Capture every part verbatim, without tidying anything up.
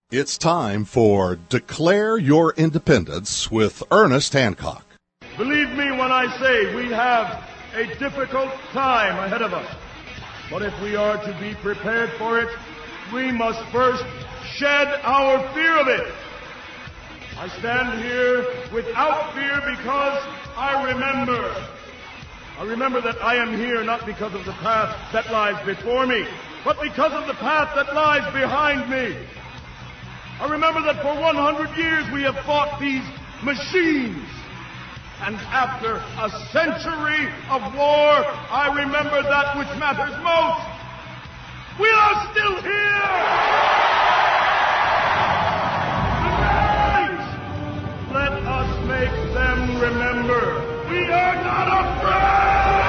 It's time for Declare Your Independence with Ernest Hancock. Believe me when I say we have a difficult time ahead of us. But if we are to be prepared for it, we must first shed our fear of it. I stand here without fear because I remember. I remember that I am here not because of the path that lies before me, but because of the path that lies behind me. I remember that for one hundred years we have fought these machines. And after a century of war, I remember that which matters most. We are still here! Tonight, let us make them remember we are not afraid!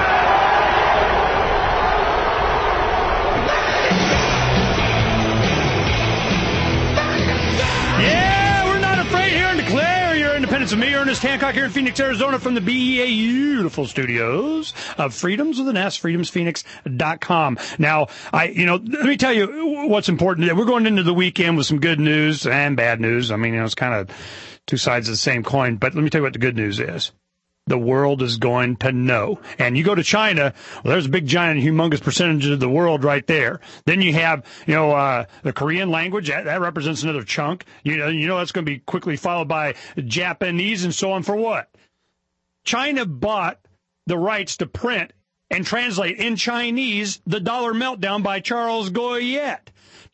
Yeah, we're not afraid here in Declare Your Independence. With me, Ernest Hancock, here in Phoenix, Arizona, from the beautiful studios of Freedoms with an S, freedoms phoenix dot com. Now, I, you know, let me tell you what's important. We're going into the weekend with some good news and bad news. I mean, you know, it's kind of two sides of the same coin. But let me tell you what the good news is. The world is going to know. And you go to China, well, there's a big, giant, humongous percentage of the world right there. Then you have, you know, uh, the Korean language. That, that represents another chunk. You know, you know that's going to be quickly followed by Japanese and so on. For what? China bought the rights to print and translate in Chinese The Dollar Meltdown by Charles Goyette.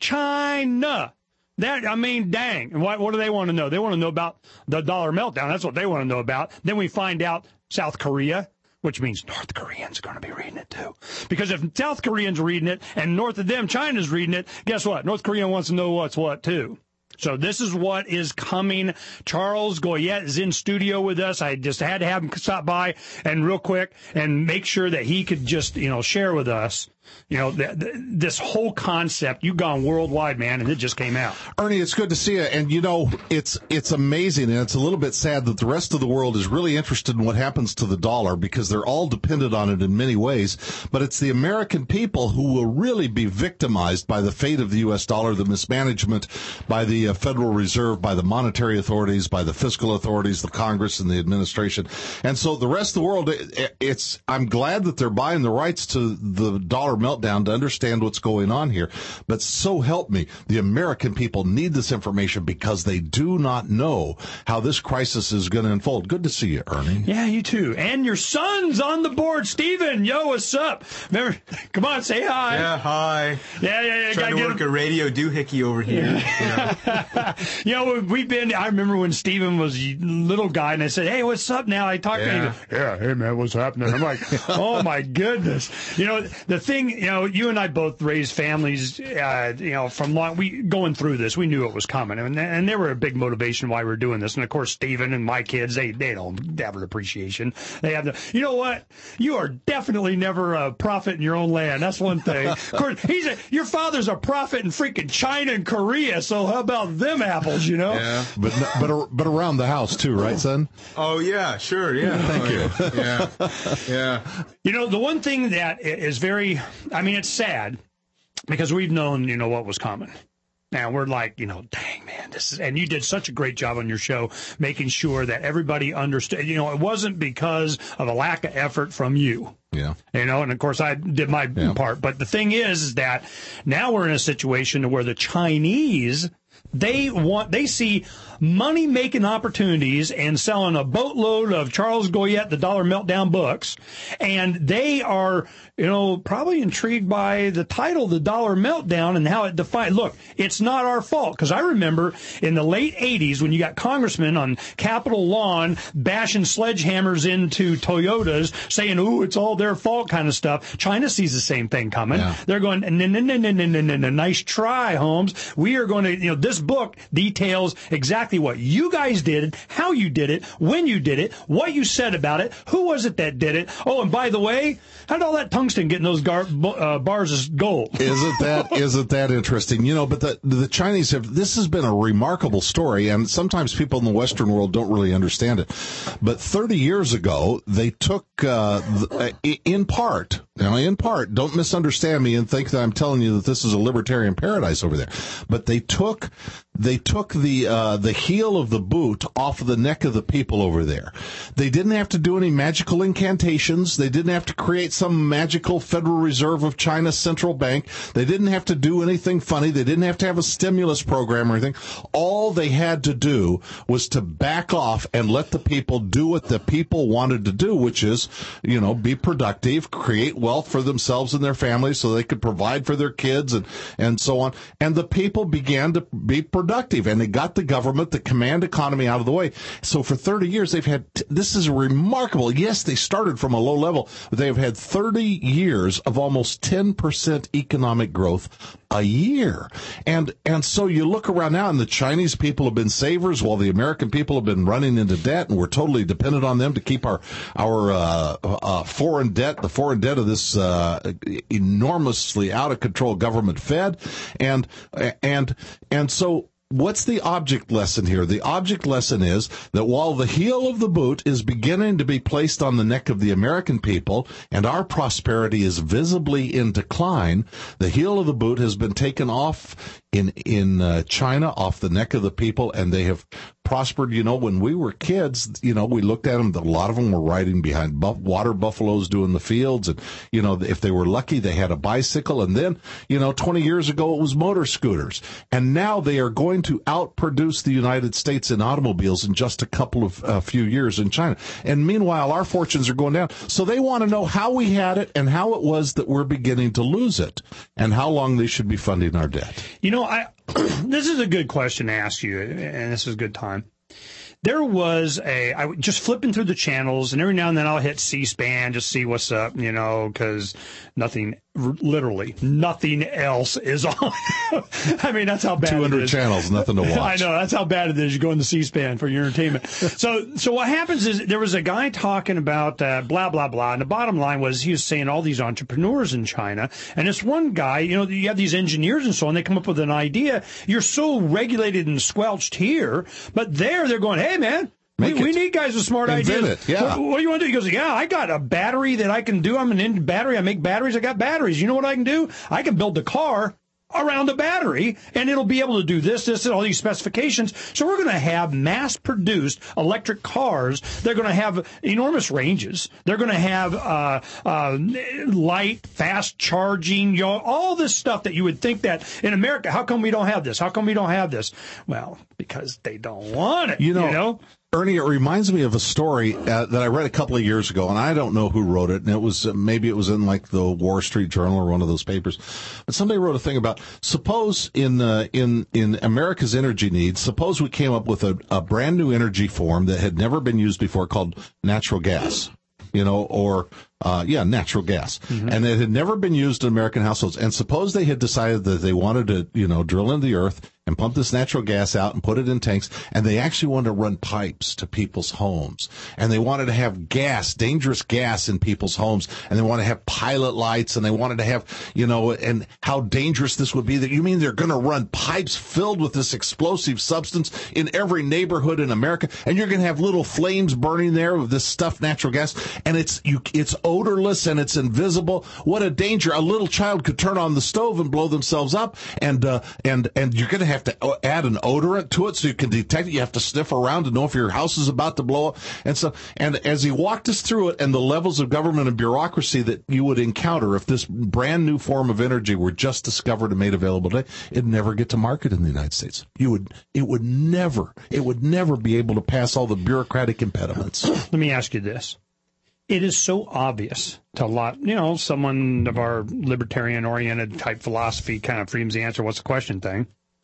China. That, I mean, dang. What, what do they want to know? They want to know about the dollar meltdown. That's what they want to know about. Then we find out South Korea, which means North Koreans are going to be reading it too. Because if South Koreans are reading it and north of them China's reading it, guess what? North Korea wants to know what's what too. So this is what is coming. Charles Goyette is in studio with us. I just had to have him stop by and real quick and make sure that he could just, you know, share with us, you know, th- th- this whole concept. You've gone worldwide, man, and it just came out. Ernie, it's good to see you. And, you know, it's it's amazing, and it's a little bit sad that the rest of the world is really interested in what happens to the dollar because they're all dependent on it in many ways. But it's the American people who will really be victimized by the fate of the U S dollar, the mismanagement by the uh, Federal Reserve, by the monetary authorities, by the fiscal authorities, the Congress, and the administration. And so the rest of the world, it, it's I'm glad that they're buying the rights to the dollar meltdown to understand what's going on here. But so help me, the American people need this information because they do not know how this crisis is going to unfold. Good to see you, Ernie. Yeah, you too. And your son's on the board, Steven. Yo, what's up? Remember, come on, say hi. Yeah, hi. Yeah, yeah, yeah. Trying to work a radio doohickey over here. Yeah. Yeah. You know, we've been, I remember when Steven was a little guy and I said, hey, what's up now? I talked yeah. to him. Yeah, hey, man, what's happening? I'm like, oh, my goodness. You know, the thing, you know, you and I both raised families, uh, you know, from long, we going through this, we knew it was coming. And, and they were a big motivation why we were doing this. And, of course, Steven and my kids, they, they don't have an appreciation. They have the, you know what? You are definitely never a prophet in your own land. That's one thing. Of course, he's a, your father's a prophet in freaking China and Korea. So how about them apples, you know? Yeah. But but but around the house too, right, son? Oh yeah, sure, yeah. Thank oh, you. Yeah. yeah, yeah. You know, the one thing that is very, I mean, it's sad because we've known, you know, what was coming. Now we're like, you know, dang, man, this is, and you did such a great job on your show making sure that everybody understood. You know, it wasn't because of a lack of effort from you. Yeah. You know, and of course I did my yeah. part. But the thing is, is that now we're in a situation where the Chinese, they want, they see money making opportunities and selling a boatload of Charles Goyette, the Dollar Meltdown books. And they are, you know, probably intrigued by the title, The Dollar Meltdown, and how it defines. Look, it's not our fault. Because I remember in the late eighties when you got congressmen on Capitol lawn bashing sledgehammers into Toyotas saying, ooh, it's all their fault kind of stuff. China sees the same thing coming. Yeah. They're going, no, no, no, no, no, no, no, no, nice try, Holmes. We are going to, you know, this book details exactly what you guys did, how you did it, when you did it, what you said about it, who was it that did it. Oh, and by the way, how did all that tungsten get in those gar- uh, bars of gold? Isn't that isn't that interesting? You know, but the the Chinese have, this has been a remarkable story, and sometimes people in the Western world don't really understand it. But thirty years ago, they took, uh, the, in part, now in part, don't misunderstand me and think that I'm telling you that this is a libertarian paradise over there, but they took they took the uh, the heel of the boot off of the neck of the people over there. They didn't have to do any magical incantations. They didn't have to create some magical Federal Reserve of China central bank. They didn't have to do anything funny. They didn't have to have a stimulus program or anything. All they had to do was to back off and let the people do what the people wanted to do, which is, you know, be productive, create wealth for themselves and their families so they could provide for their kids and, and so on. And the people began to be productive, and they got the government, the command economy out of the way. So for thirty years, they've had, this is remarkable. Yes, they started from a low level, but they've had thirty years of almost ten percent economic growth a year. And, and so you look around now, and the Chinese people have been savers while the American people have been running into debt, and we're totally dependent on them to keep our, our, uh, uh, foreign debt, the foreign debt of this, uh, enormously out of control government fed. And, and, and so, what's the object lesson here? The object lesson is that while the heel of the boot is beginning to be placed on the neck of the American people and our prosperity is visibly in decline, the heel of the boot has been taken off in in uh, China, off the neck of the people, and they have prospered. You know, when we were kids, you know, we looked at them, a lot of them were riding behind buff- water buffaloes doing the fields, and, you know, if they were lucky, they had a bicycle, and then, you know, twenty years ago, it was motor scooters, and now they are going to outproduce the United States in automobiles in just a couple of uh, few years in China, and meanwhile, our fortunes are going down, so they want to know how we had it and how it was that we're beginning to lose it, and how long they should be funding our debt. You know, I this is a good question to ask you, and this is a good time. There was a, I was just flipping through the channels, and every now and then I'll hit C-SPAN, just see what's up, you know, because nothing, literally, nothing else is on. I mean, that's how bad it is. two hundred channels, nothing to watch. I know, that's how bad it is. You go into C-SPAN for your entertainment. So, so what happens is there was a guy talking about uh, blah, blah, blah, and the bottom line was he was saying all these entrepreneurs in China, and this one guy, you know, you have these engineers and so on, they come up with an idea. You're so regulated and squelched here, but there they're going, hey, man, we, we need guys with smart Invent ideas. It, yeah. What, what do you want to do? He goes, yeah, I got a battery that I can do. I'm an in battery. I make batteries. I got batteries. You know what I can do? I can build a car around a battery, and it'll be able to do this, this, and all these specifications. So we're going to have mass-produced electric cars. They're going to have enormous ranges. They're going to have uh, uh, light, fast charging, you know, all this stuff that you would think that in America, how come we don't have this? How come we don't have this? Well, because they don't want it, you know. You know? Ernie, it reminds me of a story uh, that I read a couple of years ago, and I don't know who wrote it, and it was uh, maybe it was in like the Wall Street Journal or one of those papers. But somebody wrote a thing about, suppose in uh, in in America's energy needs, suppose we came up with a, a brand new energy form that had never been used before called natural gas. You know, or, uh, yeah, natural gas. Mm-hmm. And it had never been used in American households. And suppose they had decided that they wanted to, you know, drill into the earth and pump this natural gas out and put it in tanks. And they actually wanted to run pipes to people's homes. And they wanted to have gas, dangerous gas in people's homes. And they wanted to have pilot lights. And they wanted to have, you know, and how dangerous this would be. That you mean they're going to run pipes filled with this explosive substance in every neighborhood in America? And you're going to have little flames burning there with this stuff, natural gas. And it's you, it's odorless and it's invisible. What a danger! A little child could turn on the stove and blow themselves up. And uh, and and you're going to have to add an odorant to it so you can detect it. You have to sniff around to know if your house is about to blow up. And so, and as he walked us through it and the levels of government and bureaucracy that you would encounter if this brand new form of energy were just discovered and made available today, it'd never get to market in the United States. You would, it would never, it would never be able to pass all the bureaucratic impediments. Let me ask you this. It is so obvious to a lot, you know, someone of our libertarian-oriented type philosophy, kind of freedom's the answer, what's the question thing,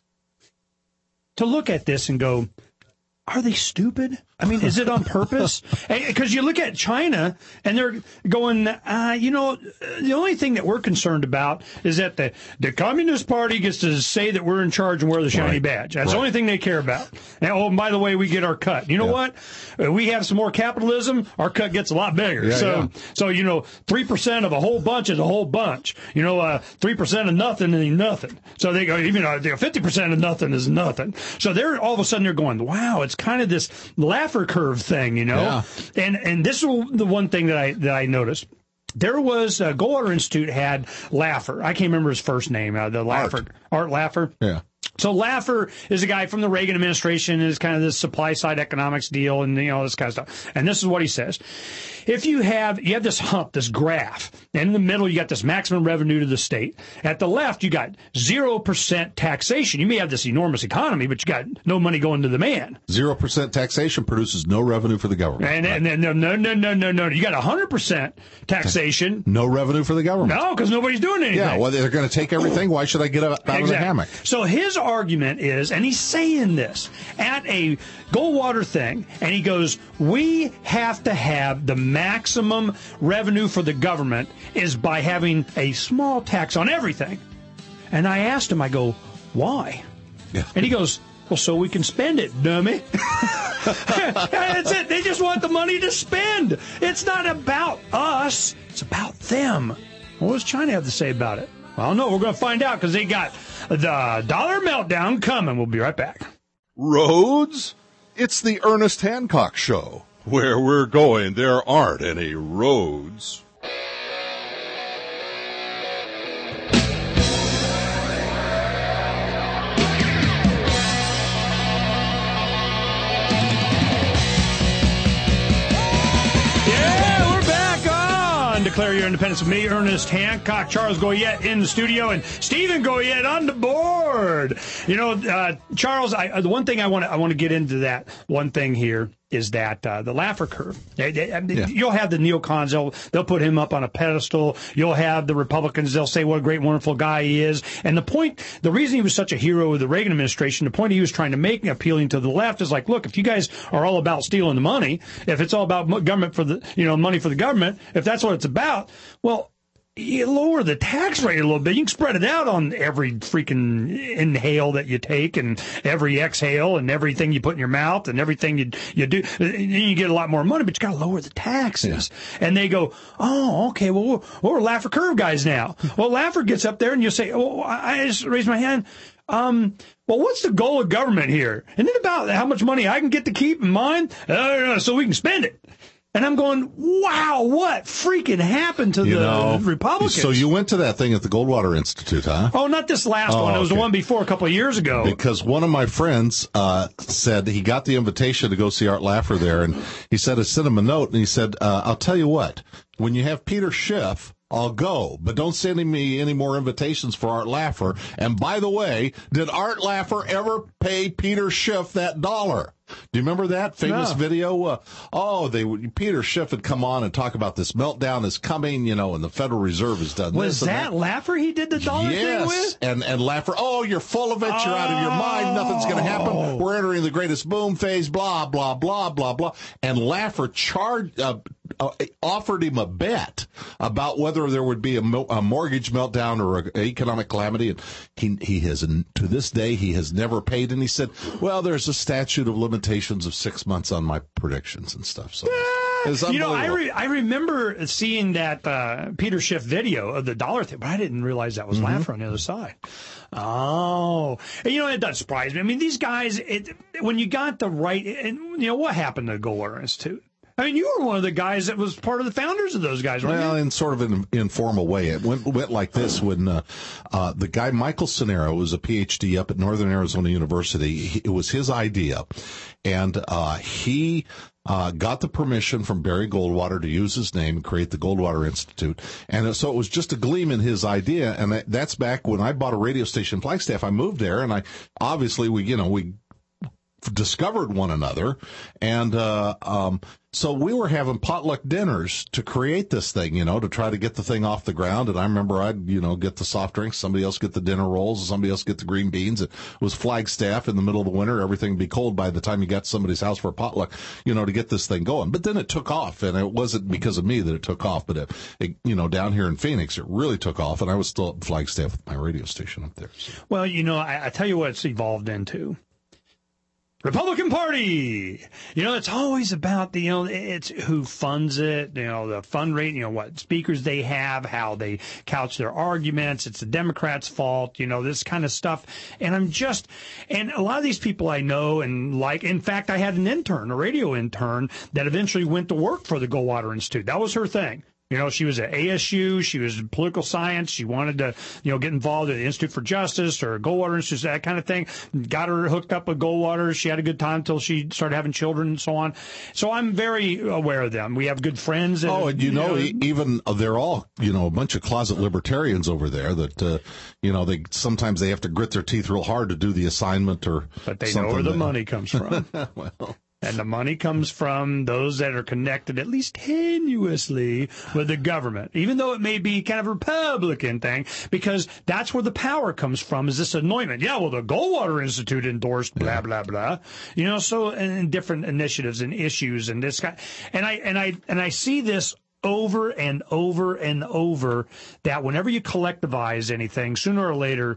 to look at this and go, are they stupid? I mean, is it on purpose? Because you look at China, and they're going, uh, you know, the only thing that we're concerned about is that the, the Communist Party gets to say that we're in charge and wear the shiny right. badge. That's right. the only thing they care about. And, oh, and by the way, we get our cut. You know yeah. what? We have some more capitalism, our cut gets a lot bigger. Yeah, so, yeah. so you know, three percent of a whole bunch is a whole bunch. You know, uh, three percent of nothing is nothing. So they go, even uh, fifty percent of nothing is nothing. So they're all of a sudden they're going, wow, it's kind of this Laffer curve thing, you know? Yeah. And and this is the one thing that I that I noticed. There was, uh, Goldwater Institute had Laffer. I can't remember his first name, uh, the Laffer. Art. Art Laffer. Yeah. So Laffer is a guy from the Reagan administration, is kind of this supply side economics deal and, you know, this kind of stuff. And this is what he says. If you have, you have this hump, this graph, and in the middle you got this maximum revenue to the state. At the left, you got zero percent taxation. You may have this enormous economy, but you got no money going to the man. Zero percent taxation produces no revenue for the government. And, right? and then, no, no, no, no, no, no. You got one hundred percent taxation. No revenue for the government. No, because nobody's doing anything. Yeah, well, they're going to take everything. Why should I get out exactly. of the hammock? So his argument is, and he's saying this at a Goldwater thing, and he goes, we have to have the maximum revenue for the government is by having a small tax on everything. And I asked him, I go, why? Yeah. And he goes, well, so we can spend it, dummy. That's it. They just want the money to spend. It's not about us. It's about them. What does China have to say about it? Well, no, we're going to find out because they got the dollar meltdown coming. We'll be right back. Roads? It's the Ernest Hancock Show. Where we're going, there aren't any roads. Declare your independence with me, Ernest Hancock, Charles Goyette in the studio, and Stephen Goyette on the board. You know, uh, Charles, I, the one thing I want to I want to get into that one thing here is that uh, the Laffer curve. They, they, yeah. You'll have the neocons, they'll, they'll put him up on a pedestal. You'll have the Republicans, they'll say what a great, wonderful guy he is. And the point, the reason he was such a hero of the Reagan administration, the point he was trying to make, appealing to the left, is like, look, if you guys are all about stealing the money, if it's all about government for the, you know, money for the government, if that's what it's about, well, you lower the tax rate a little bit. You can spread it out on every freaking inhale that you take and every exhale and everything you put in your mouth and everything you you do. You get a lot more money, but you got to lower the taxes. Yeah. And they go, oh, okay, well, we're, we're Laffer curve guys now. Well, Laffer gets up there and you say, oh, I just raise my hand. Um, well, what's the goal of government here? Isn't it about how much money I can get to keep in mind uh, so we can spend it? And I'm going, wow, what freaking happened to you the know, Republicans? So you went to that thing at the Goldwater Institute, huh? Oh, not this last oh, one. It was okay. the one before a couple of years ago. Because one of my friends uh said he got the invitation to go see Art Laffer there, and he said I sent him a note, and he said, uh, I'll tell you what, when you have Peter Schiff, I'll go, but don't send me any more invitations for Art Laffer. And by the way, did Art Laffer ever pay Peter Schiff that dollar? Do you remember that famous no. video? Uh, oh, they Peter Schiff had come on and talk about this meltdown is coming, you know, and the Federal Reserve has done was this. Was that Laffer he did the dollar yes. thing with? and and Laffer, oh, you're full of it. You're oh. out of your mind. Nothing's going to happen. We're entering the greatest boom phase. Blah blah blah blah blah. And Laffer charged, uh, uh, offered him a bet about whether there would be a, mo- a mortgage meltdown or an economic calamity. And he he has to this day he has never paid. And he said, well, there's a statute of limitations of six months on my predictions and stuff. So it's you know, I re- I remember seeing that uh, Peter Schiff video of the dollar thing, but I didn't realize that was mm-hmm. Laffer on the other side. Oh, and, you know, it does surprise me. I mean, these guys, it, when you got the right, and you know, what happened to Goldwater Institute? I mean, you were one of the guys that was part of the founders of those guys, right? Well, in sort of an informal way. It went, went like this when uh, uh, the guy, Michael Cenero, was a P H D up at Northern Arizona University. He, it was his idea, and uh, he uh, got the permission from Barry Goldwater to use his name and create the Goldwater Institute. And so it was just a gleam in his idea, and that, that's back when I bought a radio station in Flagstaff. I moved there, and I obviously, we, you know, we discovered one another, and uh um so we were having potluck dinners to create this thing, you know, to try to get the thing off the ground. And I remember I'd, you know, get the soft drinks, somebody else get the dinner rolls, and somebody else get the green beans. It was Flagstaff in the middle of the winter. Everything would be cold by the time you got to somebody's house for a potluck, you know, to get this thing going. But then it took off, and it wasn't because of me that it took off, but it, it you know, down here in Phoenix, it really took off. And I was still at Flagstaff with my radio station up there. So. Well, you know, I, I tell you what it's evolved into. Republican Party. You know, it's always about the, you know, it's who funds it, you know, the fund rate, you know, what speakers they have, how they couch their arguments. It's the Democrats' fault, you know, this kind of stuff. And I'm just, and a lot of these people I know and like, in fact, I had an intern, a radio intern that eventually went to work for the Goldwater Institute. That was her thing. You know, she was at A S U. She was in political science. She wanted to, you know, get involved at the Institute for Justice or Goldwater Institute, that kind of thing. Got her hooked up with Goldwater. She had a good time until she started having children and so on. So I'm very aware of them. We have good friends. That, oh, and you, you know, know, even uh, they're all, you know, a bunch of closet libertarians over there that, uh, you know, they sometimes they have to grit their teeth real hard to do the assignment or But they know where the that, money comes from. Well. And the money comes from those that are connected, at least tenuously, with the government, even though it may be kind of a Republican thing, because that's where the power comes from, is this anointment. Yeah, well, the Goldwater Institute endorsed blah, blah, blah. You know, so, and different initiatives and issues and this kind. And I, and I, and I see this over and over and over, that whenever you collectivize anything, sooner or later,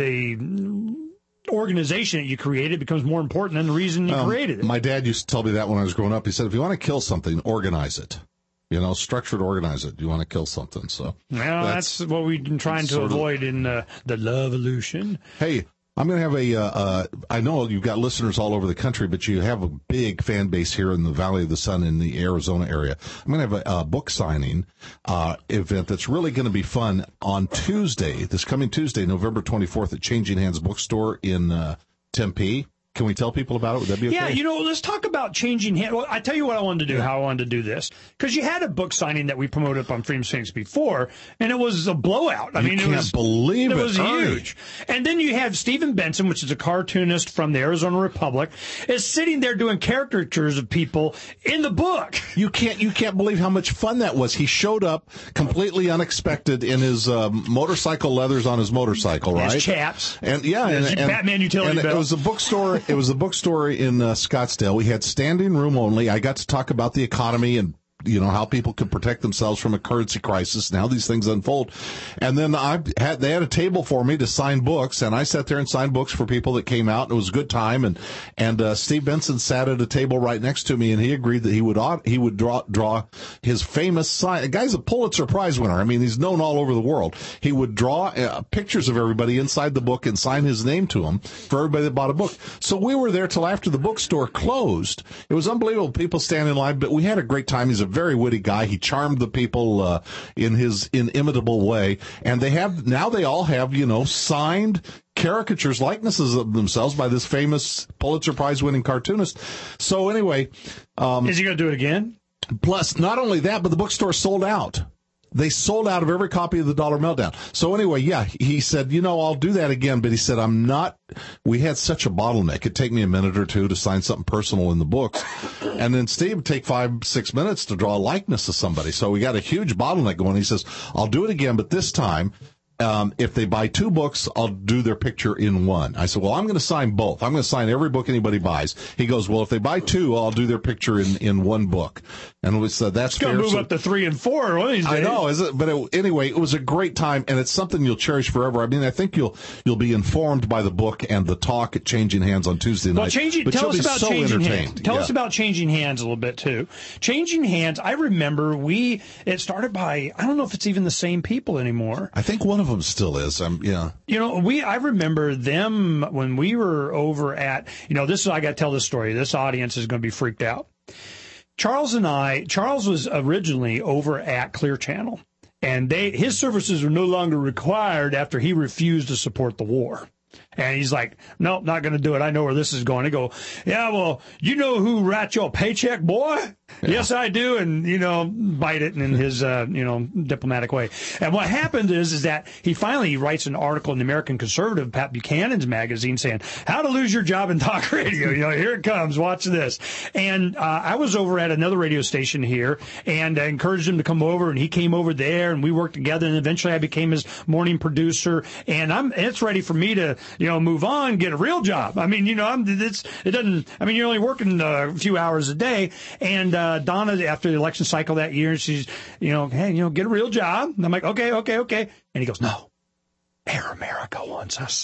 the organization that you created becomes more important than the reason you um, created it. My dad used to tell me that when I was growing up. He said, if you want to kill something, organize it. You know, structured, organize it. You want to kill something. So well, that's, that's what we've been trying to avoid of, in uh, the Love-olution. Hey, I'm going to have a, uh, uh, I know you've got listeners all over the country, but you have a big fan base here in the Valley of the Sun in the Arizona area. I'm going to have a, a book signing uh, event that's really going to be fun on Tuesday, this coming Tuesday, November twenty-fourth at Changing Hands Bookstore in uh, Tempe. Can we tell people about it? Would that be okay? Yeah, you know, let's talk about changing hands. Well, I tell you what I wanted to do, yeah. how I wanted to do this. Because you had a book signing that we promoted up on Freedom's Phoenix before, and it was a blowout. I you mean, can't it was believe it. It was Ernie. huge. And then you have Stephen Benson, which is a cartoonist from the Arizona Republic, is sitting there doing caricatures of people in the book. You can't, you can't believe how much fun that was. He showed up completely unexpected in his uh, motorcycle leathers on his motorcycle, right? His chaps. And yeah, and, and, and Batman utility and belt. It was a bookstore. It was a bookstore in uh, Scottsdale. We had standing room only. I got to talk about the economy and, you know, how people could protect themselves from a currency crisis and how these things unfold. And then I had, they had a table for me to sign books, and I sat there and signed books for people that came out. It was a good time. And, and, uh, Steve Benson sat at a table right next to me, and he agreed that he would, he would draw, draw his famous sign. The guy's a Pulitzer Prize winner. I mean, he's known all over the world. He would draw uh, pictures of everybody inside the book and sign his name to them for everybody that bought a book. So we were there till after the bookstore closed. It was unbelievable. People standing in line, but we had a great time. He's a very witty guy. He charmed the people uh, in his inimitable way. And they have, now they all have, you know, signed caricatures, likenesses of themselves by this famous Pulitzer Prize winning cartoonist. So anyway. Um, Is he going to do it again? Plus, not only that, but the bookstore sold out. They sold out of every copy of the Dollar Meltdown. So anyway, yeah, he said, you know, I'll do that again. But he said, I'm not, we had such a bottleneck. It'd take me a minute or two to sign something personal in the books. And then Steve would take five, six minutes to draw a likeness of somebody. So we got a huge bottleneck going. He says, I'll do it again, but this time, Um, if they buy two books, I'll do their picture in one. I said, well, I'm going to sign both. I'm going to sign every book anybody buys. He goes, well, if they buy two, I'll do their picture in, in one book. And we said, that's fair. It's going to move so, up to three and four one of these days. I know, is it? But it, anyway, it was a great time, and it's something you'll cherish forever. I mean, I think you'll you'll be informed by the book and the talk at Changing Hands on Tuesday night. Well, changing, but tell you'll us be about so Changing entertained. Hands. Tell yeah. us about Changing Hands a little bit, too. Changing Hands, I remember we, it started by, I don't know if it's even the same people anymore. I think one of them still is. Um, yeah. You know, we, I remember them when we were over at, you know, this is, I got to tell this story. This audience is going to be freaked out. Charles and I, Charles was originally over at Clear Channel, and they, his services were no longer required after he refused to support the war. And he's like, no, not going to do it. I know where this is going. They go, yeah, well, you know who writes your paycheck, boy? Yeah. Yes, I do. And, you know, bite it in his, uh, you know, diplomatic way. And what happened is, is that he finally he writes an article in the American Conservative, Pat Buchanan's magazine, saying, how to lose your job in talk radio. You know, here it comes. Watch this. And uh, I was over at another radio station here, and I encouraged him to come over, and he came over there, and we worked together. And eventually I became his morning producer. And I'm, it's ready for me to, you know, move on, get a real job. I mean, you know, I'm, it's, it doesn't, I mean, you're only working a few hours a day. And, uh, Donna, after the election cycle that year, she's, you know, hey, you know, get a real job. And I'm like, okay, okay, okay. And he goes, no, Air America wants us.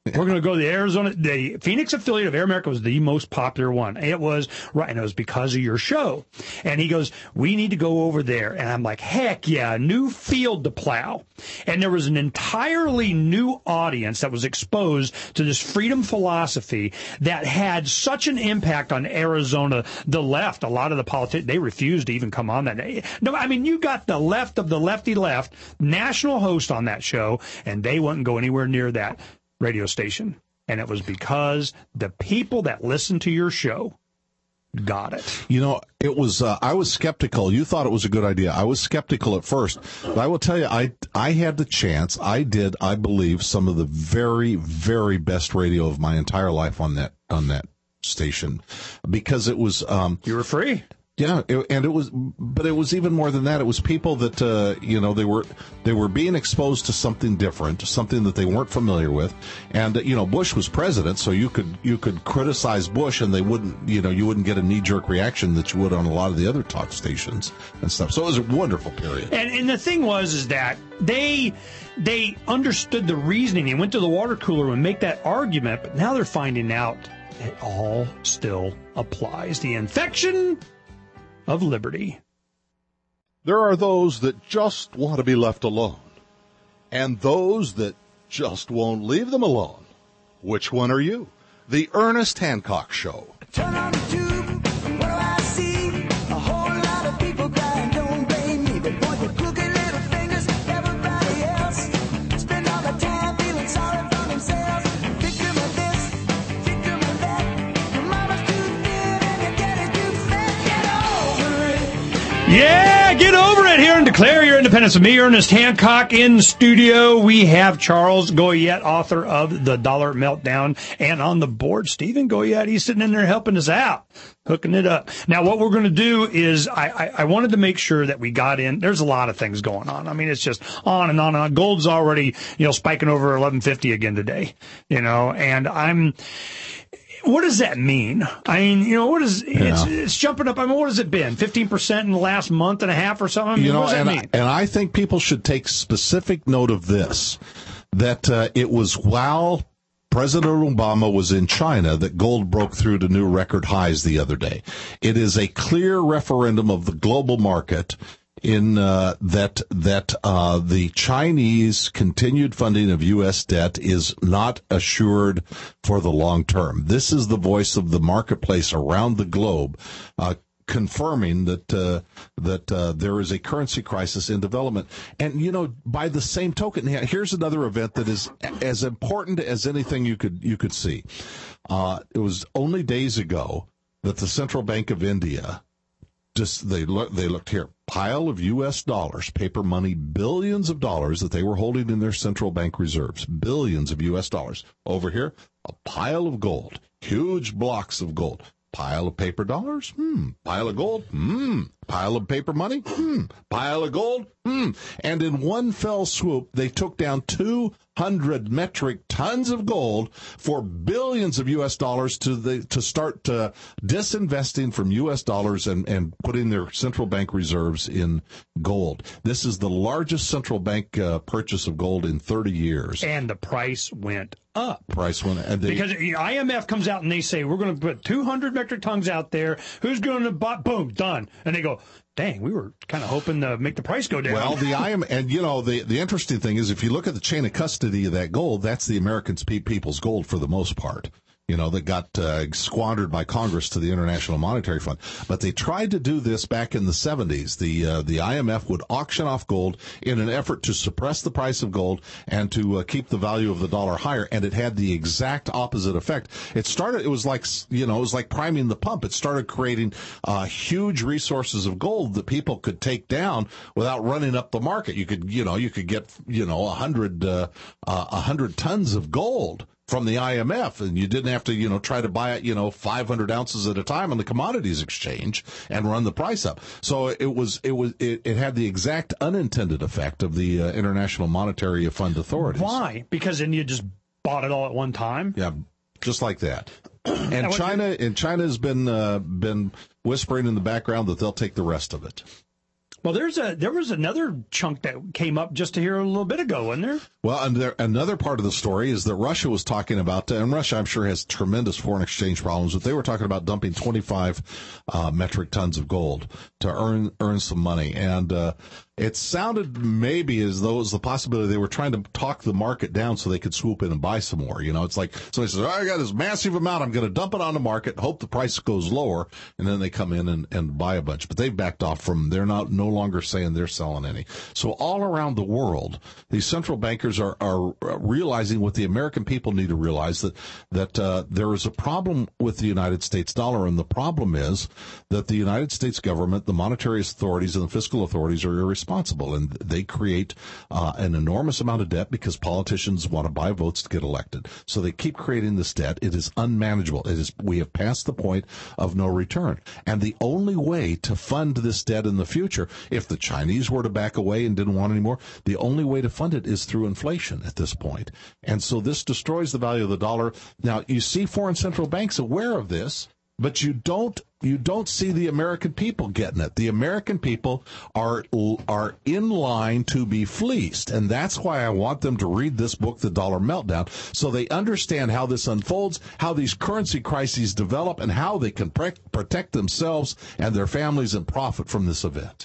We're going to go to the Arizona, the Phoenix affiliate of Air America was the most popular one. It was, right, and it was because of your show. And he goes, we need to go over there. And I'm like, heck yeah, new field to plow. And there was an entirely new audience that was exposed to this freedom philosophy that had such an impact on Arizona. The left, a lot of the politicians, they refused to even come on that. No, I mean, you got the left of the lefty left, national host on that show, and they wouldn't go anywhere near that radio station. And it was because the people that listened to your show got it. You know, it was, uh, I was skeptical. You thought it was a good idea. I was skeptical at first, but I will tell you, I, I had the chance. I did, I believe, some of the very, very best radio of my entire life on that, on that station, because it was, um, you were free. Yeah, it, and it was, but it was even more than that. It was people that, uh, you know, they were, they were being exposed to something different, something that they weren't familiar with. And, uh, you know, Bush was president, so you could, you could criticize Bush and they wouldn't, you know, you wouldn't get a knee-jerk reaction that you would on a lot of the other talk stations and stuff. So it was a wonderful period. And, and the thing was, is that they, they understood the reasoning. They went to the water cooler and make that argument, but now they're finding out it all still applies. The infection of liberty. There are those that just want to be left alone, and those that just won't leave them alone. Which one are you? The Ernest Hancock Show. Turn on the tube, what do I see? A whole lot of people crying, don't blame me. They point their crooked little fingers at everybody else. Spend all the time feeling sorry for themselves. Victim of this, victim of that. Your mama's too thin and your daddy's too fat. Get over it. Yeah, get over it here and declare your independence. With me, Ernest Hancock, in studio. We have Charles Goyette, author of The Dollar Meltdown, and on the board, Stephen Goyette. He's sitting in there helping us out, hooking it up. Now, what we're going to do is I, I, I wanted to make sure that we got in. There's a lot of things going on. I mean, it's just on and on and on. Gold's already, you know, spiking over eleven fifty again today, you know, and I'm... What does that mean? I mean, you know, what is Yeah. it's it's jumping up? I mean, what has it been? Fifteen percent in the last month and a half or something? I mean, You know, what does that and mean? I, and I think people should take specific note of this, that uh, it was while President Obama was in China that gold broke through to new record highs the other day. It is a clear referendum of the global market in uh, that that uh, the Chinese continued funding of U S debt is not assured for the long term. This is the voice of the marketplace around the globe, uh, confirming that uh, that uh, there is a currency crisis in development. And you know, by the same token, here's another event that is as important as anything you could you could see. Uh, it was only days ago that the Central Bank of India just they look they looked here, pile of U S dollars, paper money, billions of dollars that they were holding in their central bank reserves, billions of U S dollars. Over here, a pile of gold, huge blocks of gold. Pile of paper dollars? Hmm. Pile of gold? Hmm. Pile of paper money? Hmm. Pile of gold? Hmm. And in one fell swoop, they took down two hundred metric tons of gold for billions of U S dollars to the to start uh, disinvesting from U S dollars and, and putting their central bank reserves in gold. This is the largest central bank uh, purchase of gold in thirty years. And the price went up. Price went and they, Because the I M F comes out and they say, we're going to put two hundred metric tons out there. Who's going to buy? Boom, done. And they go, dang, we were kind of hoping to make the price go down. Well, the I M F, and you know, the, the interesting thing is if you look at the chain of custody of that gold, that's the American people's gold for the most part. You know, that got uh, squandered by Congress to the International Monetary Fund. But they tried to do this back in the seventies. The uh, the I M F would auction off gold in an effort to suppress the price of gold and to uh, keep the value of the dollar higher. And it had the exact opposite effect. It started, it was like, you know, it was like priming the pump. It started creating uh, huge resources of gold that people could take down without running up the market. You could, you know, you could get, you know, a hundred, uh, a hundred tons of gold from the I M F, and you didn't have to, you know, try to buy it, you know, five hundred ounces at a time on the commodities exchange and run the price up. So it was, it was, it, it had the exact unintended effect of the uh, International Monetary Fund authorities. Why? Because then you just bought it all at one time? Yeah, just like that. And China, and China has been uh, been whispering in the background that they'll take the rest of it. Well, there's a there was another chunk that came up just here a little bit ago, wasn't there? Well, and there, another part of the story is that Russia was talking about, and Russia, I'm sure, has tremendous foreign exchange problems, but they were talking about dumping twenty-five uh, metric tons of gold to earn earn some money. And uh, it sounded maybe as though it was the possibility they were trying to talk the market down so they could swoop in and buy some more. You know, it's like somebody says, oh, I got this massive amount, I'm going to dump it on the market, hope the price goes lower, and then they come in and, and buy a bunch. But they've backed off from, they're not no longer saying they're selling any. So all around the world, these central bankers are, are realizing what the American people need to realize, that, that uh, there is a problem with the United States dollar, and the problem is that the United States government, the monetary authorities, and the fiscal authorities are irresponsible, and they create uh, an enormous amount of debt because politicians want to buy votes to get elected. So they keep creating this debt. It is unmanageable. It is, we have passed the point of no return. And the only way to fund this debt in the future, if the Chinese were to back away and didn't want any more, the only way to fund it is through inflation at this point. And so this destroys the value of the dollar. Now, you see foreign central banks aware of this, but you don't you don't see the American people getting it. The American people are are in line to be fleeced, and that's why I want them to read this book, The Dollar Meltdown, so they understand how this unfolds, how these currency crises develop, and how they can pre- protect themselves and their families and profit from this event.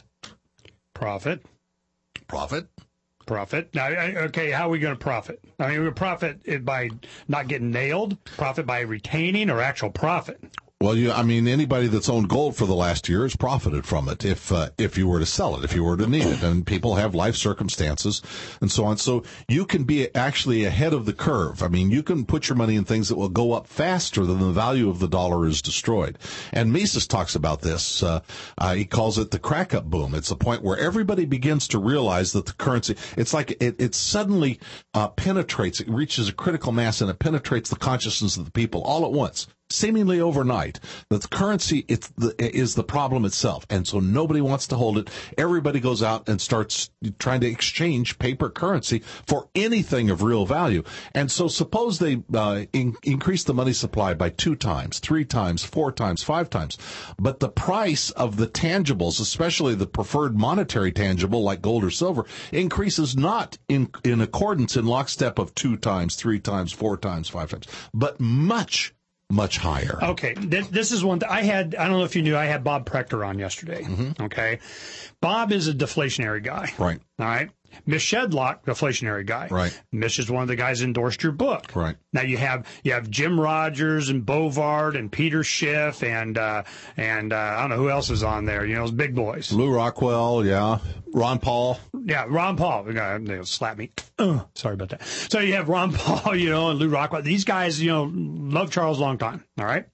Profit. Profit? Profit. Now, okay, how are we going to profit? I mean, we profit by not getting nailed, profit by retaining, or actual profit? Well, you, I mean, anybody that's owned gold for the last year has profited from it if uh, if you were to sell it, if you were to need it. And people have life circumstances and so on. So you can be actually ahead of the curve. I mean, you can put your money in things that will go up faster than the value of the dollar is destroyed. And Mises talks about this. Uh, uh, he calls it the crack-up boom. It's a point where everybody begins to realize that the currency, it's like it, it suddenly uh, penetrates, it reaches a critical mass, and it penetrates the consciousness of the people all at once. Seemingly overnight, that the currency it's the, is the problem itself, and so nobody wants to hold it. Everybody goes out and starts trying to exchange paper currency for anything of real value. And so suppose they uh, in, increase the money supply by two times, three times, four times, five times, but the price of the tangibles, especially the preferred monetary tangible like gold or silver, increases not in in accordance in lockstep of two times, three times, four times, five times, but much much higher. Okay, this, this is one that I had, I don't know if you knew, I had Bob Prechter on yesterday. Mm-hmm. Okay. Bob is a deflationary guy. Right. All right. Mish Shedlock, deflationary guy. Right. Mish is one of the guys who endorsed your book. Right. Now you have you have Jim Rogers and Bovard and Peter Schiff and uh, and uh, I don't know who else is on there. You know, those big boys. Lou Rockwell, yeah. Ron Paul. Yeah, Ron Paul. They'll slap me. Uh, sorry about that. So you have Ron Paul, you know, and Lou Rockwell. These guys, you know, love Charles a long time. All right.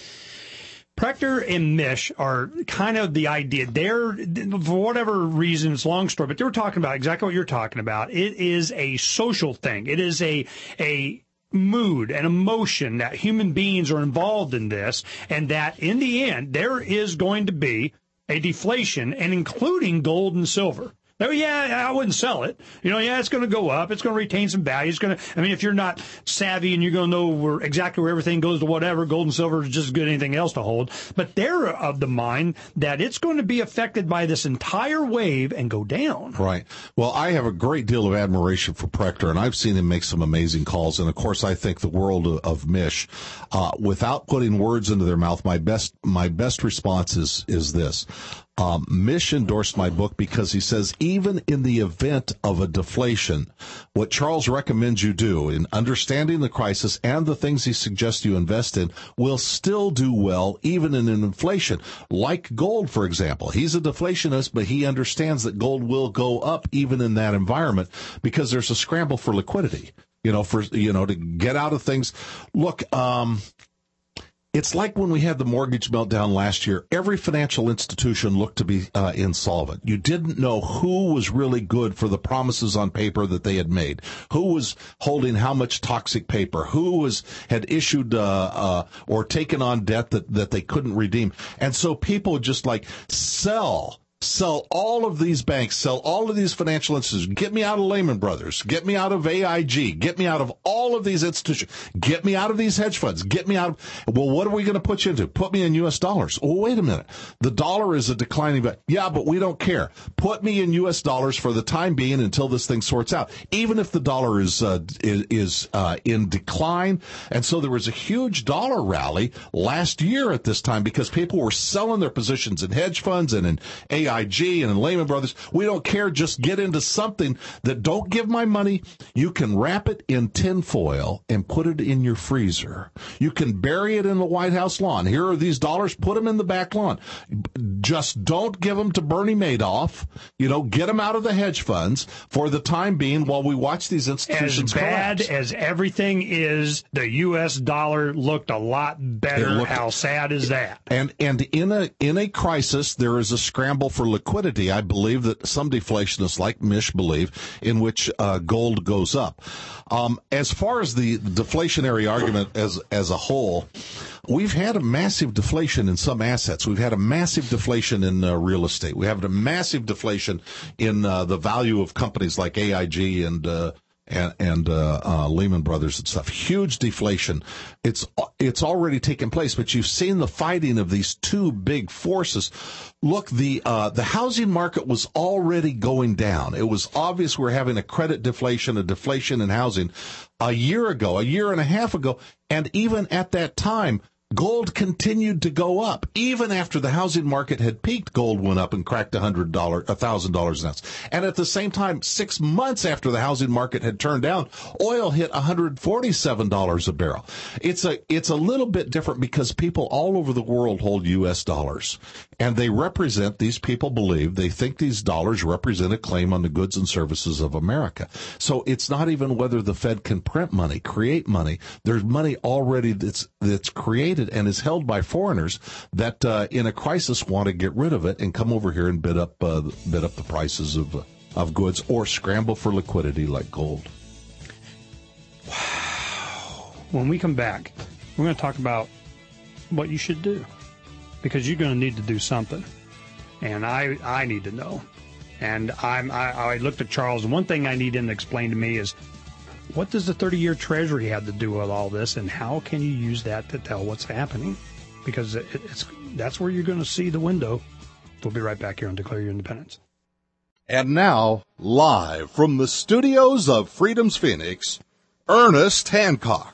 Prechter and Mish are kind of the idea. They're, for whatever reason, it's a long story, but they were talking about exactly what you're talking about. It is a social thing. It is a, a mood and emotion that human beings are involved in this, and that in the end, there is going to be a deflation, and including gold and silver. Oh, yeah, I wouldn't sell it. You know, yeah, it's going to go up. It's going to retain some value. It's going to, I mean, if you're not savvy and you're going to know where exactly where everything goes to whatever, gold and silver is just as good as anything else to hold. But they're of the mind that it's going to be affected by this entire wave and go down. Right. Well, I have a great deal of admiration for Prechter, and I've seen him make some amazing calls. And of course, I think the world of, of Mish, uh, without putting words into their mouth, my best, my best response is, is this. Um, Mish endorsed my book because he says even in the event of a deflation, what Charles recommends you do in understanding the crisis and the things he suggests you invest in will still do well even in an inflation. Like gold, for example. He's a deflationist, but he understands that gold will go up even in that environment because there's a scramble for liquidity, you know, for, you know, to get out of things. Look, um, it's like when we had the mortgage meltdown last year. Every financial institution looked to be uh, insolvent. You didn't know who was really good for the promises on paper that they had made, who was holding how much toxic paper, who was had issued uh, uh, or taken on debt that, that they couldn't redeem. And so people just like sell Sell all of these banks, sell all of these financial institutions. Get me out of Lehman Brothers. Get me out of A I G. Get me out of all of these institutions. Get me out of these hedge funds. Get me out of, well, what are we going to put you into? Put me in U S dollars. Oh, wait a minute. The dollar is a declining value. Yeah, but we don't care. Put me in U S dollars for the time being until this thing sorts out. Even if the dollar is, uh, is, is uh, in decline. And so there was a huge dollar rally last year at this time because people were selling their positions in hedge funds and in A I G and in Lehman Brothers. We don't care. Just get into something that don't give my money. You can wrap it in tin foil and put it in your freezer. You can bury it in the White House lawn. Here are these dollars. Put them in the back lawn. Just don't give them to Bernie Madoff. You know, get them out of the hedge funds for the time being while we watch these institutions As bad collapse. as everything is, the U S dollar looked a lot better. It looked- How sad is that? And and in a in a crisis, there is a scramble for liquidity. I believe that some deflationists like Mish believe in which uh, gold goes up. Um, as far as the deflationary argument as as a whole, we've had a massive deflation in some assets. We've had a massive deflation in uh, real estate. We have a massive deflation in uh, the value of companies like A I G and uh, and, and uh, uh, Lehman Brothers and stuff. Huge deflation. It's it's already taken place, but you've seen the fighting of these two big forces. Look, the uh, the housing market was already going down. It was obvious we're having a credit deflation, a deflation in housing a year ago, a year and a half ago, and even at that time, gold continued to go up. Even after the housing market had peaked, gold went up and cracked one hundred dollars, one thousand dollars an ounce. And at the same time, six months after the housing market had turned down, oil hit one hundred forty-seven dollars a barrel. It's a, it's a little bit different because people all over the world hold U S dollars. And they represent, these people believe, they think these dollars represent a claim on the goods and services of America. So it's not even whether the Fed can print money, create money. There's money already that's, that's created and is held by foreigners that uh, in a crisis want to get rid of it and come over here and bid up uh, bid up the prices of uh, of goods or scramble for liquidity like gold. Wow. When we come back, we're going to talk about what you should do because you're going to need to do something, and I I need to know. And I'm I, I looked at Charles, and one thing I need him to explain to me is, what does the thirty-year Treasury have to do with all this, and how can you use that to tell what's happening? Because it, it's that's where you're going to see the window. We'll be right back here on Declare Your Independence. And now, live from the studios of Freedom's Phoenix, Ernest Hancock.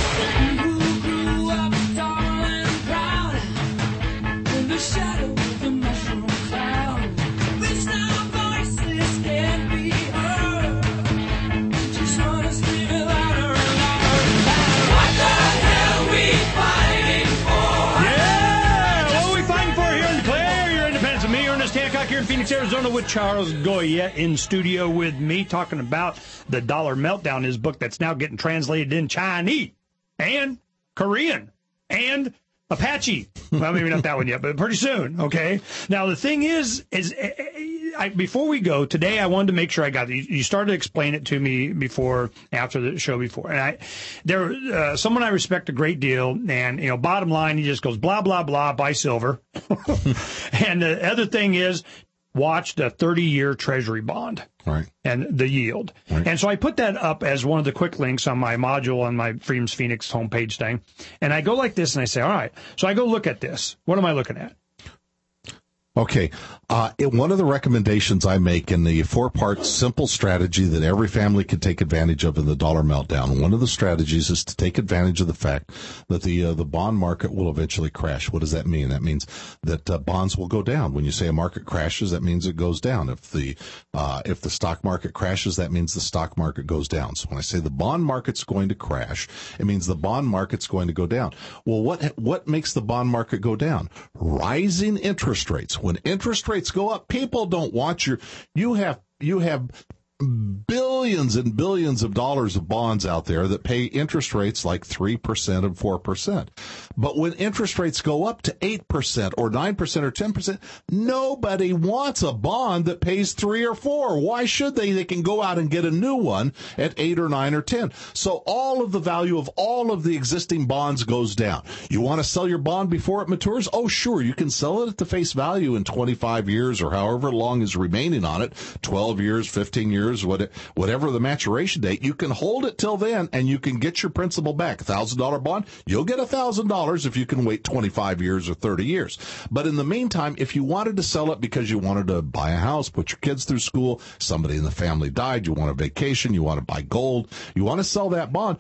Phoenix, Arizona, with Charles Goya in studio with me, talking about the Dollar Meltdown, his book that's now getting translated in Chinese and Korean and Apache. Well, maybe not that one yet, but pretty soon. Okay. Now the thing is, is I, before we go today, I wanted to make sure I got it. You started to explain it to me before, after the show before, and I, there, uh, someone I respect a great deal, and you know, bottom line, he just goes blah blah blah, buy silver, and the other thing is, watch the thirty-year Treasury bond. Right. And the yield. Right. And so I put that up as one of the quick links on my module on my Freedom's Phoenix homepage thing. And I go like this and I say, all right, so I go look at this. What am I looking at? Okay. Uh, it, one of the recommendations I make in the four-part simple strategy that every family can take advantage of in the dollar meltdown, one of the strategies is to take advantage of the fact that the uh, the bond market will eventually crash. What does that mean? That means that uh, bonds will go down. When you say a market crashes, that means it goes down. If the uh, if the stock market crashes, that means the stock market goes down. So when I say the bond market's going to crash, it means the bond market's going to go down. Well, what what makes the bond market go down? Rising interest rates. When interest rates go up, people don't want your, you have, you have billions and billions of dollars of bonds out there that pay interest rates like three percent and four percent. But when interest rates go up to eight percent or nine percent or ten percent, nobody wants a bond that pays three or four. Why should they? They can go out and get a new one at eight or nine or ten. So all of the value of all of the existing bonds goes down. You want to sell your bond before it matures? Oh, sure. You can sell it at the face value in twenty-five years or however long is remaining on it, twelve years, fifteen years, whatever the maturation date. You can hold it till then and you can get your principal back. A thousand dollar bond, you'll get a thousand dollars if you can wait twenty-five years or thirty years. But in the meantime, if you wanted to sell it because you wanted to buy a house, put your kids through school, somebody in the family died, you want a vacation, you want to buy gold, you want to sell that bond,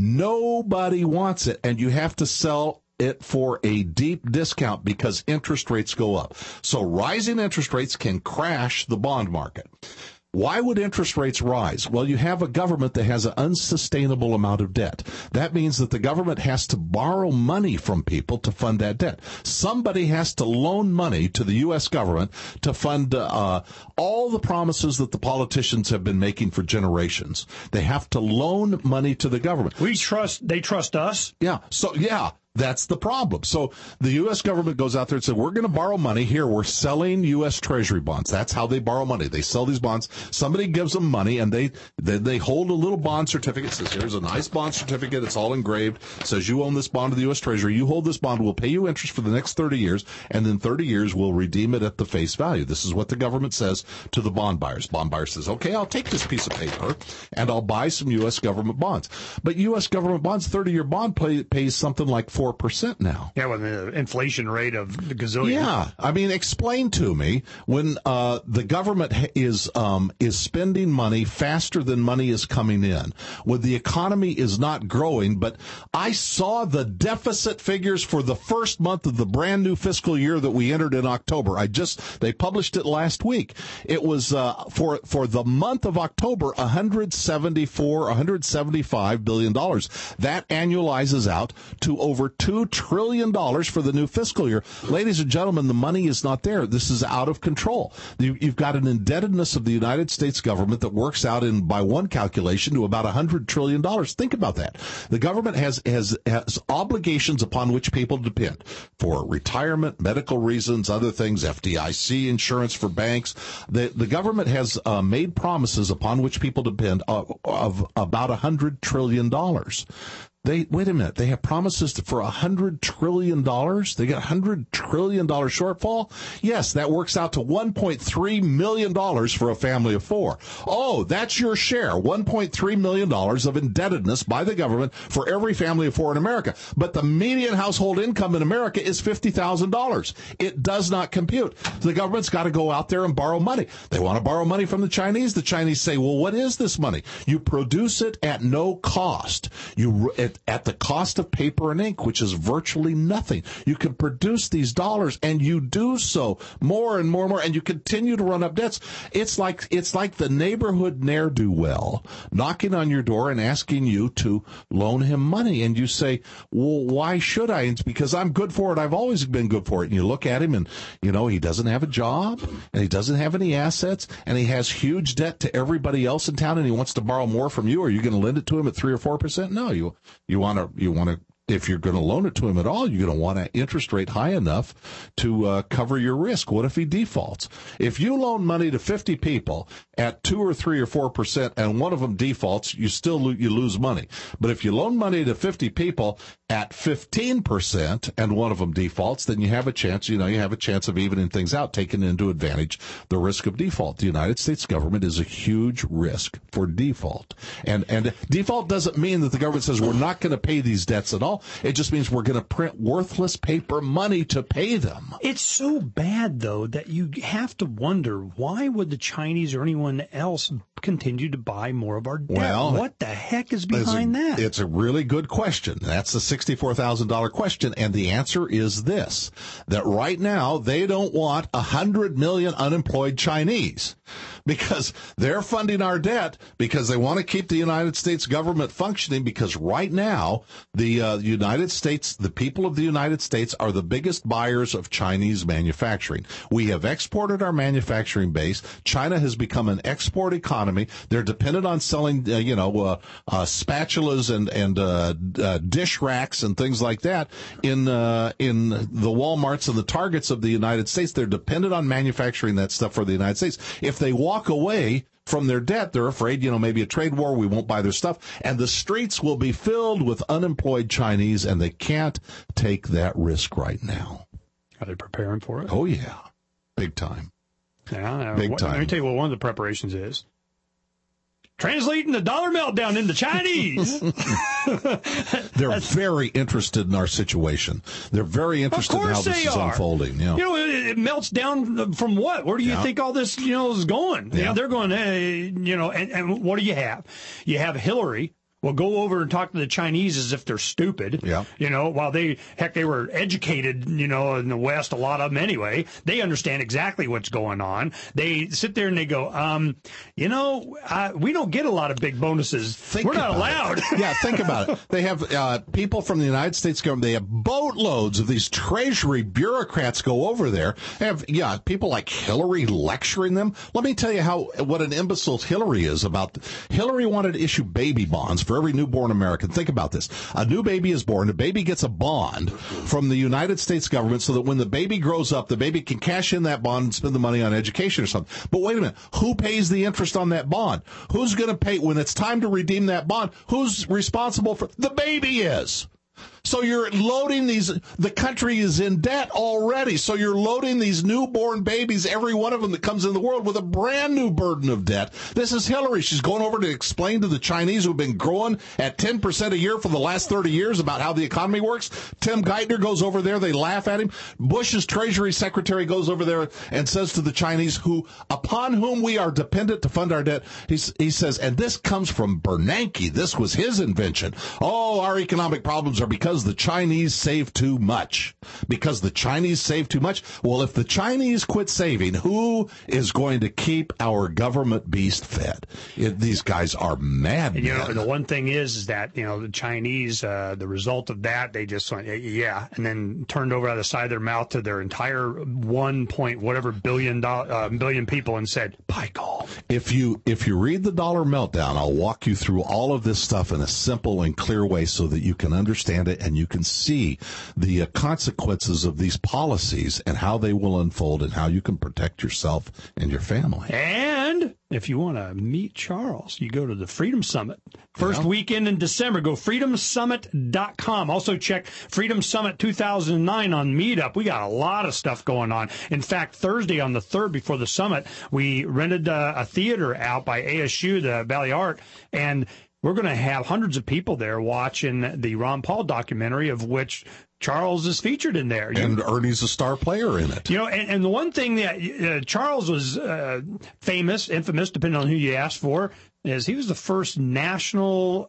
nobody wants it, and you have to sell it for a deep discount because interest rates go up. So rising interest rates can crash the bond market. Why would interest rates rise? Well, you have a government that has an unsustainable amount of debt. That means that the government has to borrow money from people to fund that debt. Somebody has to loan money to the U S government to fund uh, all the promises that the politicians have been making for generations. They have to loan money to the government. We trust, they trust us? Yeah. So, yeah. That's the problem. So the U S government goes out there and says, we're going to borrow money here. We're selling U S Treasury bonds. That's how they borrow money. They sell these bonds. Somebody gives them money, and they they, they hold a little bond certificate. Says, here's a nice bond certificate. It's all engraved. Says, you own this bond to the U S Treasury. You hold this bond. We'll pay you interest for the next thirty years, and then thirty years we'll redeem it at the face value. This is what the government says to the bond buyers. Bond buyer says, okay, I'll take this piece of paper, and I'll buy some U S government bonds. But U S government bonds, thirty-year bond pay, pays something like four percent now. Yeah, with the inflation rate of the gazillion. Yeah, I mean, explain to me when uh, the government is um, is spending money faster than money is coming in, when the economy is not growing. But I saw the deficit figures for the first month of the brand new fiscal year that we entered in October. I just they published it last week. It was uh, for for the month of October, one hundred seventy-four, one hundred seventy-five billion dollars. That annualizes out to over two trillion dollars for the new fiscal year. Ladies and gentlemen, the money is not there. This is out of control. You, you've got an indebtedness of the United States government that works out in, by one calculation, to about one hundred trillion dollars. Think about that. The government has, has, has obligations upon which people depend for retirement, medical reasons, other things, F D I C insurance for banks. The, the government has uh, made promises upon which people depend of, of about one hundred trillion dollars. They, wait a minute, they have promises to, for a hundred trillion dollars? They got a hundred trillion dollar shortfall? Yes, that works out to one point three million dollars for a family of four. Oh, that's your share, one point three million dollars of indebtedness by the government for every family of four in America. But the median household income in America is fifty thousand dollars. It does not compute. The government's got to go out there and borrow money. They want to borrow money from the Chinese. The Chinese say, well, what is this money? You produce it at no cost. You, at at the cost of paper and ink, which is virtually nothing. You can produce these dollars, and you do so more and more and more, and you continue to run up debts. It's like it's like the neighborhood ne'er-do-well knocking on your door and asking you to loan him money, and you say, well, why should I? It's because I'm good for it. I've always been good for it. And you look at him, and, you know, he doesn't have a job, and he doesn't have any assets, and he has huge debt to everybody else in town, and he wants to borrow more from you. Are you going to lend it to him at three or four percent? No, you You want to, you want to, if you're going to loan it to him at all, you're going to want an interest rate high enough to uh, cover your risk. What if he defaults? If you loan money to fifty people at two or three or four percent and one of them defaults, you still lo- you lose money. But if you loan money to fifty people at fifteen percent and one of them defaults, then you have a chance, you know, you have a chance of evening things out, taking into advantage the risk of default. The United States government is a huge risk for default. And, and default doesn't mean that the government says we're not going to pay these debts at all. It just means we're going to print worthless paper money to pay them. It's so bad, though, that you have to wonder, why would the Chinese or anyone else continue to buy more of our debt? Well, what the heck is behind it's a, that? It's a really good question. That's a sixty-four thousand dollars question, and the answer is this, that right now they don't want one hundred million unemployed Chinese. because they're funding our debt because they want to keep the United States government functioning, because right now the uh, United States, the people of the United States are the biggest buyers of Chinese manufacturing. We have exported our manufacturing base. China has become an export economy. They're dependent on selling, uh, you know, uh, uh, spatulas and, and uh, uh, dish racks and things like that in uh, in the Walmarts and the Targets of the United States. They're dependent on manufacturing that stuff for the United States. If they walk away from their debt, they're afraid, you know, maybe a trade war, we won't buy their stuff, and the streets will be filled with unemployed Chinese, and they can't take that risk right now. Are they preparing for it? Oh, yeah. Big time. Yeah, Big what, time. Let me tell you what one of the preparations is. Translating the dollar meltdown into Chinese. They're very interested in our situation. They're very interested in how course this they is are. unfolding. Yeah. You know, it, it melts down from what? Where do you Yeah. think all this, you know, is going? You Yeah. know, they're going, hey, you know, and, and what do you have? You have Hillary. Well, go over and talk to the Chinese as if they're stupid. Yeah. You know, while they, heck, they were educated, you know, in the West, a lot of them anyway. They understand exactly what's going on. They sit there and they go, um, you know, uh, we don't get a lot of big bonuses. Think We're not about allowed. it. Yeah, think about it. They have uh, people from the United States government. They have boatloads of these Treasury bureaucrats go over there. They have, yeah, people like Hillary lecturing them. Let me tell you how what an imbecile Hillary is about. Hillary wanted to issue baby bonds for every newborn American. Think about this. A new baby is born. The baby gets a bond from the United States government so that when the baby grows up, the baby can cash in that bond and spend the money on education or something. But wait a minute. Who pays the interest on that bond? Who's going to pay when it's time to redeem that bond? Who's responsible for the baby is. So you're loading these, the country is in debt already. So you're loading these newborn babies, every one of them that comes in the world, with a brand new burden of debt. This is Hillary. She's going over to explain to the Chinese who've been growing at ten percent a year for the last thirty years about how the economy works. Tim Geithner goes over there. They laugh at him. Bush's Treasury Secretary goes over there and says to the Chinese, who, upon whom we are dependent to fund our debt, he's, he says, and this comes from Bernanke. This was his invention. Oh, our economic problems are because the Chinese save too much. Because the Chinese save too much. Well, if the Chinese quit saving, who is going to keep our government beast fed? It, these guys are mad. And, you know, the one thing is, is that, you know, the Chinese, uh, the result of that, they just went, yeah, and then turned over out of the side of their mouth to their entire one point whatever billion dollar, uh, billion people and said, by God. If you, if you read the Dollar Meltdown, I'll walk you through all of this stuff in a simple and clear way so that you can understand it and you can see the uh, consequences of these policies and how they will unfold and how you can protect yourself and your family. And if you want to meet Charles, you go to the Freedom Summit. First Yeah. weekend in December. Go freedom summit dot com. Also check Freedom Summit two thousand nine on Meetup. We got a lot of stuff going on. In fact, Thursday on the third before the summit, we rented uh, a theater out by A S U, the Valley Art, and we're going to have hundreds of people there watching the Ron Paul documentary, of which Charles is featured in there. You- And Ernie's a star player in it. You know, and, and the one thing that uh, Charles was uh, famous, infamous, depending on who you asked for, is he was the first national,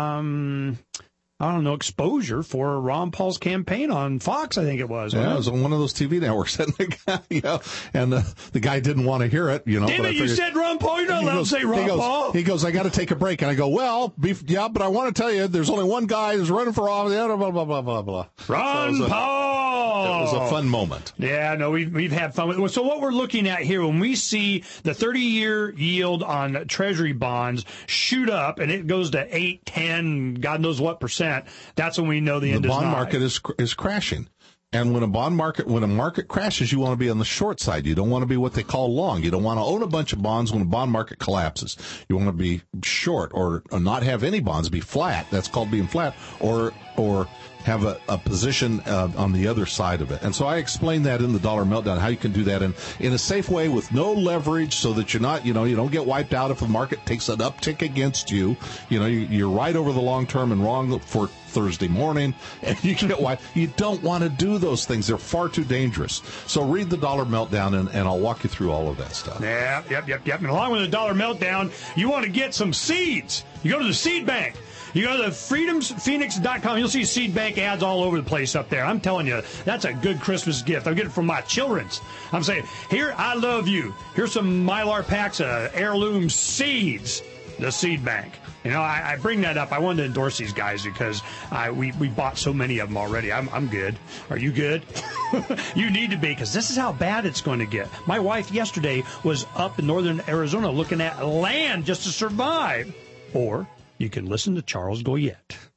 um, I don't know, exposure for Ron Paul's campaign on Fox, I think it was. Yeah, it was on one of those T V networks. And the guy, you know, and uh, the guy didn't want to hear it, you know. Damn but I it, you figured- said Ron Paul. You're not He allowed goes- to say Ron he goes, Paul. He goes, I got to take a break. And I go, well, be, yeah, but I want to tell you, there's only one guy who's running for office. Blah, blah, blah, blah, blah, blah. Ron So it was a- Paul. It was a fun moment. Yeah, no, we've, we've had fun with it. So what we're looking at here, when we see the thirty-year yield on Treasury bonds shoot up and it goes to eight, ten, God knows what percent, that's when we know the, The end is bond nigh. market is is crashing. And when a bond market, when a market crashes, you want to be on the short side. You don't want to be what they call long. You don't want to own a bunch of bonds when a bond market collapses. You want to be short or, or not have any bonds, be flat. That's called being flat, or or have a, a position uh, on the other side of it. And so I explained that in the Dollar Meltdown, how you can do that in, in a safe way with no leverage so that you're not, you know, you don't get wiped out if the market takes an uptick against you. You know, you, you're right over the long term and wrong for Thursday morning, and you get wiped. You don't want to do those things. They're far too dangerous. So read the Dollar Meltdown, and, and I'll walk you through all of that stuff. Yeah, yep, yep, yep. And along with the Dollar Meltdown, you want to get some seeds. You go to the seed bank. You go to freedoms phoenix dot com. You'll see seed bank ads all over the place up there. I'm telling you, that's a good Christmas gift. I'm getting it from my children's. I'm saying, here, I love you. Here's some Mylar packs of heirloom seeds. The seed bank. You know, I, I bring that up. I wanted to endorse these guys because I, we, we bought so many of them already. I'm, I'm good. Are you good? You need to be, because this is how bad it's going to get. My wife yesterday was up in northern Arizona looking at land just to survive. Or you can listen to Charles Goyette.